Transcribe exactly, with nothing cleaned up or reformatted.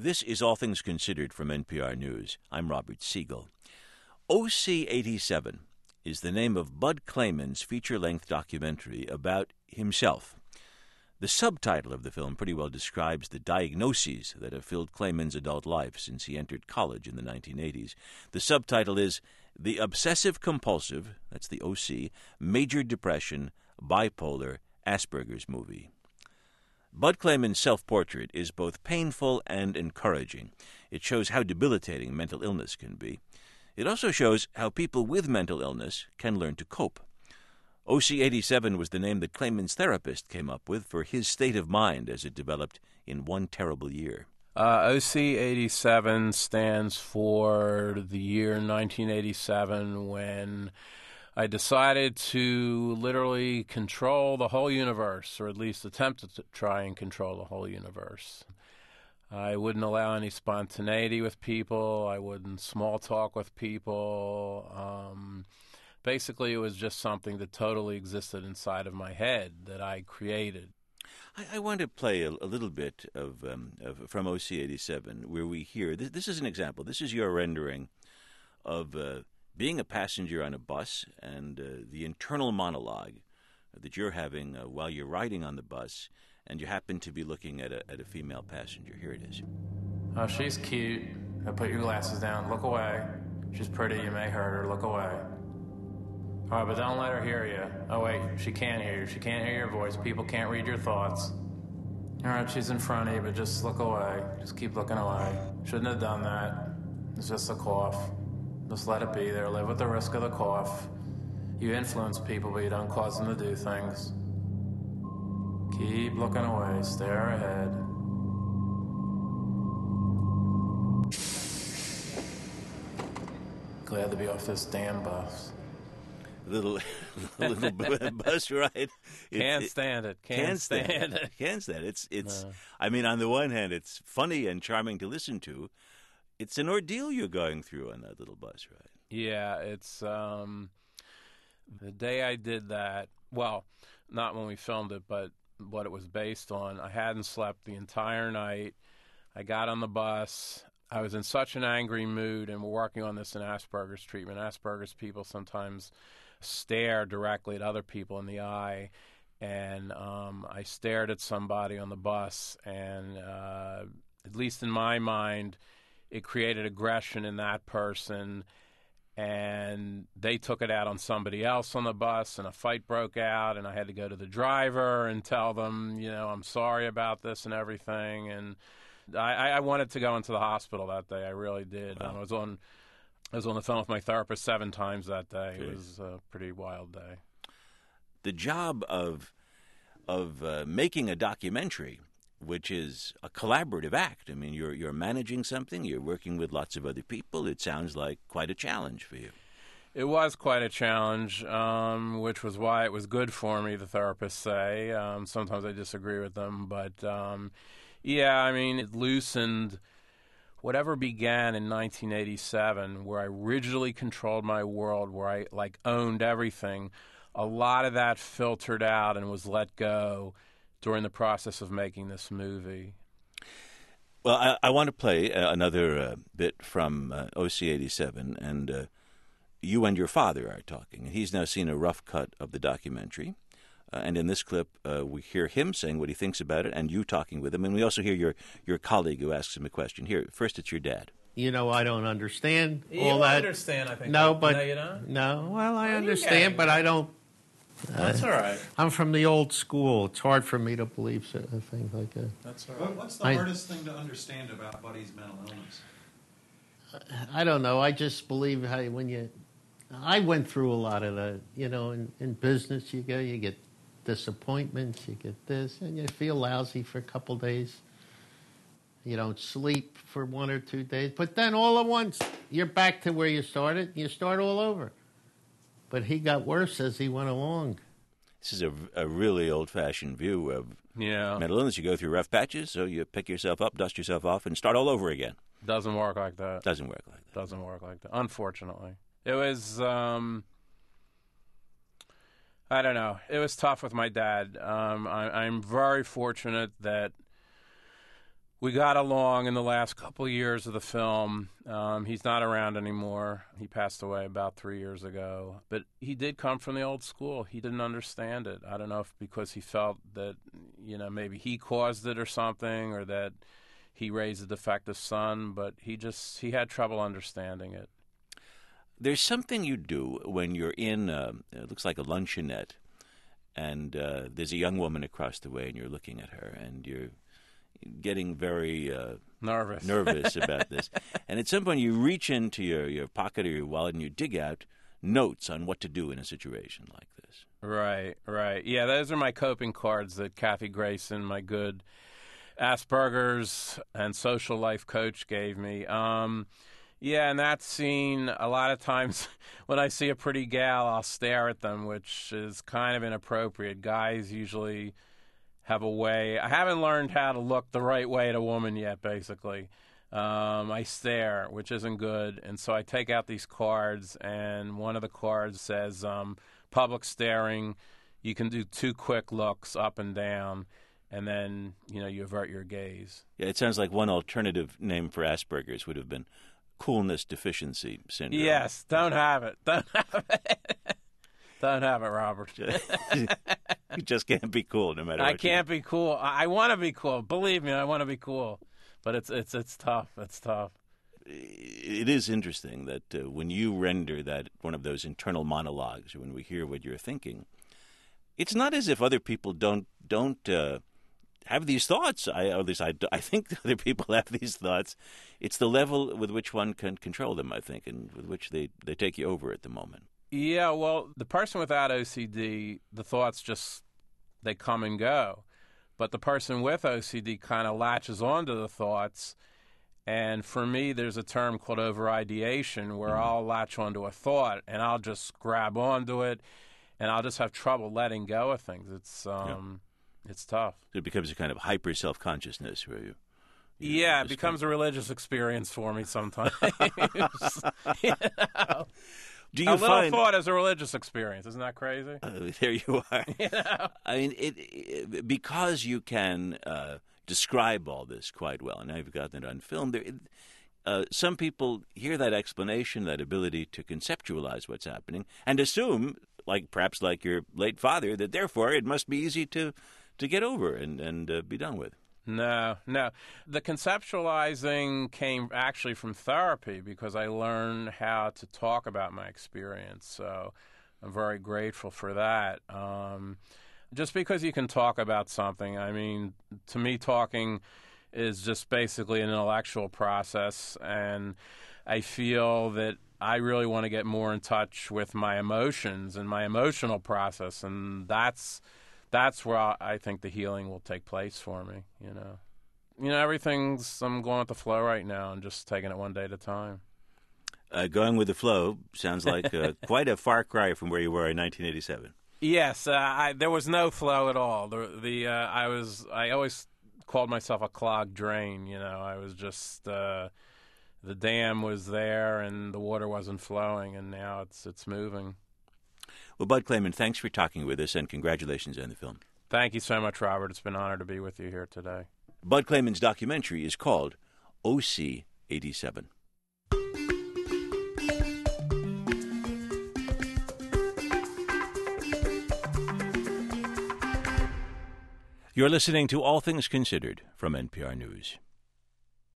This is All Things Considered from N P R News. I'm Robert Siegel. O C eighty-seven is the name of Bud Clayman's feature-length documentary about himself. The subtitle of the film pretty well describes the diagnoses that have filled Clayman's adult life since he entered college in the nineteen eighties. The subtitle is The Obsessive-Compulsive, that's the O C, Major Depression, Bipolar, Asperger's Movie. Bud Clayman's self-portrait is both painful and encouraging. It shows how debilitating mental illness can be. It also shows how people with mental illness can learn to cope. O C eighty-seven was the name that Clayman's therapist came up with for his state of mind as it developed in one terrible year. Uh, O C eighty-seven stands for the year nineteen eighty-seven, when I decided to literally control the whole universe, or at least attempt to try and control the whole universe. I wouldn't allow any spontaneity with people. I wouldn't small talk with people. Um, basically, it was just something that totally existed inside of my head that I created. I, I want to play a, a little bit of, um, of from O C eighty-seven, where we hear, this, this is an example. This is your rendering of uh, being a passenger on a bus and uh, the internal monologue that you're having uh, while you're riding on the bus, and you happen to be looking at a, at a female passenger. Here it is. Oh, she's cute. Now put your glasses down. Look away. She's pretty. You may hurt her. Look away. All right, but don't let her hear you. Oh, wait. She can't hear you. She can't hear your voice. People can't read your thoughts. All right, she's in front of you, but just look away. Just keep looking away. Shouldn't have done that. It's just a cough. Just let it be there. Live with the risk of the cough. You influence people, but you don't cause them to do things. Keep looking away. Stare ahead. Glad to be off this damn bus. Little, little bus ride. It, can't it, stand it. Can't, can't stand, stand it. it. Can't stand it. It's, it's. No. I mean, on the one hand, it's funny and charming to listen to. It's an ordeal you're going through on that little bus ride. Yeah, it's um, the day I did that. Well, not when we filmed it, but what it was based on. I hadn't slept the entire night. I got on the bus. I was in such an angry mood, and we're working on this in Asperger's treatment. Asperger's people sometimes stare directly at other people in the eye, and um, I stared at somebody on the bus, and uh, at least in my mind, it created aggression in that person, and they took it out on somebody else on the bus, and a fight broke out, and I had to go to the driver and tell them, you know, I'm sorry about this and everything, and I, I wanted to go into the hospital that day. I really did. Wow. Um, I was on I was on the phone with my therapist seven times that day. Jeez. It was a pretty wild day. The job of of uh, making a documentary, which is a collaborative act. I mean, you're you're managing something. You're working with lots of other people. It sounds like quite a challenge for you. It was quite a challenge, um, which was why it was good for me, the therapists say. Um, sometimes I disagree with them, but um, yeah, I mean, it loosened whatever began in nineteen eighty-seven, where I rigidly controlled my world, where I like owned everything. A lot of that filtered out and was let go during the process of making this movie. Well, I, I want to play uh, another uh, bit from uh, O C eighty-seven, and uh, you and your father are talking. He's now seen a rough cut of the documentary, uh, and in this clip, uh, we hear him saying what he thinks about it, and you talking with him, and we also hear your, your colleague who asks him a question. Here, first it's your dad. You know, I don't understand all you that. understand, I think. No, but no, you don't? no. Well, I Well, you understand, can. but I don't. That's all right. I'm from the old school. It's hard for me to believe so- things like that. That's all What, right. what's the I- hardest thing to understand about Buddy's mental illness? I don't know. I just believe how when you. I went through a lot of that. You know, in, in business, you go, you get disappointments, you get this, and you feel lousy for a couple days. You don't sleep for one or two days, but then all at once you're back to where you started. You start all over. But he got worse as he went along. This is a, a really old-fashioned view of Yeah. mental illness. You go through rough patches, so you pick yourself up, dust yourself off, and start all over again. Doesn't work like that. Doesn't work like that. Doesn't work like that, unfortunately. It was, um, I don't know. It was tough with my dad. Um, I, I'm very fortunate that We got along in the last couple of years of the film. Um, he's not around anymore. He passed away about three years ago. But he did come from the old school. He didn't understand it. I don't know if because he felt that, you know, maybe he caused it or something, or that he raised a defective son, but he just, he had trouble understanding it. There's something you do when you're in, uh, it looks like a luncheonette, and uh, there's a young woman across the way, and you're looking at her, and you're getting very uh, nervous nervous about this. And at some point you reach into your, your pocket or your wallet and you dig out notes on what to do in a situation like this. Right, right. Yeah, those are my coping cards that Kathy Grayson, my good Asperger's and social life coach, gave me. Um, yeah, in that scene, a lot of times when I see a pretty gal, I'll stare at them, which is kind of inappropriate. Guys usually have a way. I haven't learned how to look the right way at a woman yet, basically. Um, I stare, which isn't good. And so I take out these cards, and one of the cards says, um, public staring. You can do two quick looks up and down, and then, you know, you avert your gaze. Yeah, it sounds like one alternative name for Asperger's would have been coolness deficiency syndrome. Yes, don't have it. Don't have it. Don't have it, Robert. You just can't be cool no matter what I you can't do. be cool. I, I want to be cool. Believe me, I want to be cool. But it's it's it's tough. It's tough. It is interesting that uh, when you render that one of those internal monologues, or when we hear what you're thinking, it's not as if other people don't don't uh, have these thoughts. I, or at least I, I think other people have these thoughts. It's the level with which one can control them, I think, and with which they, they take you over at the moment. Yeah, well, the person without O C D, the thoughts just, they come and go. But the person with O C D kind of latches onto the thoughts. And for me, there's a term called over-ideation, where mm-hmm. I'll latch onto a thought and I'll just grab onto it, and I'll just have trouble letting go of things. It's um, yeah. it's tough. It becomes a kind of hyper self-consciousness where you. you yeah, know, it becomes kind of a religious experience for me sometimes. you know? Do you a little find, thought is a religious experience. Isn't that crazy? Uh, there you are. You know? I mean, it, it, because you can uh, describe all this quite well, and now you've gotten it on film, there, uh, some people hear that explanation, that ability to conceptualize what's happening, and assume, like perhaps like your late father, that therefore it must be easy to, to get over and, and uh, be done with. No, no. The conceptualizing came actually from therapy, because I learned how to talk about my experience. So I'm very grateful for that. Um, just because you can talk about something, I mean, to me, talking is just basically an intellectual process, and I feel that I really want to get more in touch with my emotions and my emotional process, and that's That's where I think the healing will take place for me, you know. You know, everything's, I'm going with the flow right now and just taking it one day at a time. Uh, going with the flow sounds like uh, quite a far cry from where you were in nineteen eighty-seven. Yes, uh, I, there was no flow at all. The, the uh, I was, I always called myself a clogged drain, you know. I was just, uh, the dam was there and the water wasn't flowing, and now it's it's moving. Well, Bud Claman, thanks for talking with us, and congratulations on the film. Thank you so much, Robert. It's been an honor to be with you here today. Bud Claman's documentary is called O C eighty-seven. You're listening to All Things Considered from N P R News.